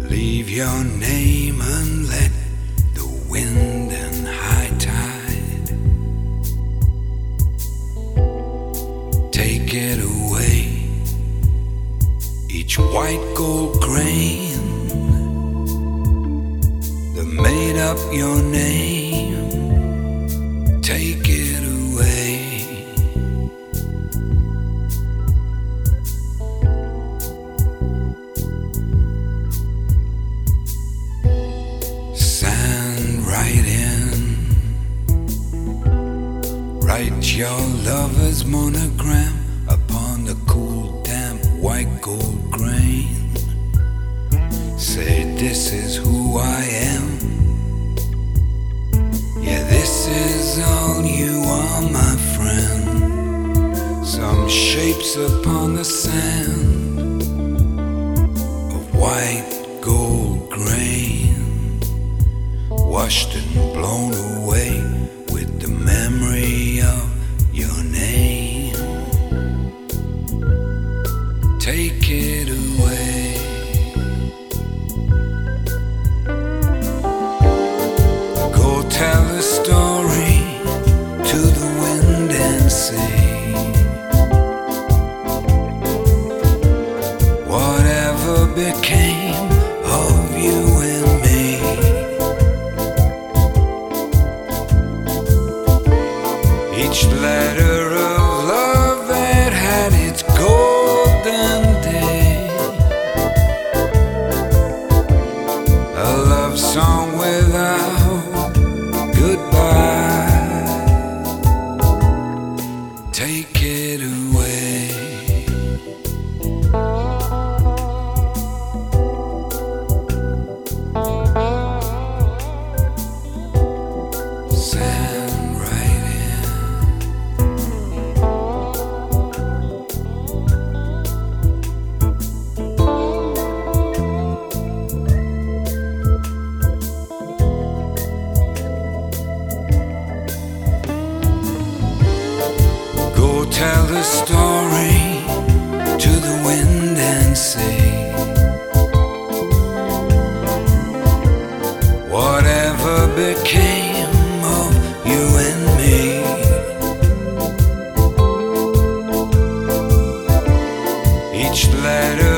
Leave your name and let the wind and high tide take it away. Each white gold grain that made up your name, take it away. Write your lover's monogram upon the cool, damp, white gold grain. Say, this is who I am. Yeah, this is all you are, my friend. Some shapes upon the sand of white gold grain, washed and blown away with the memory of your name. Take it away. Go tell the story to the wind and sea. Whatever became of you and me. Each letter of love that had its golden day, a love song without goodbye. Take it away. Tell the story to the wind and sea. Whatever became of you and me. Each letter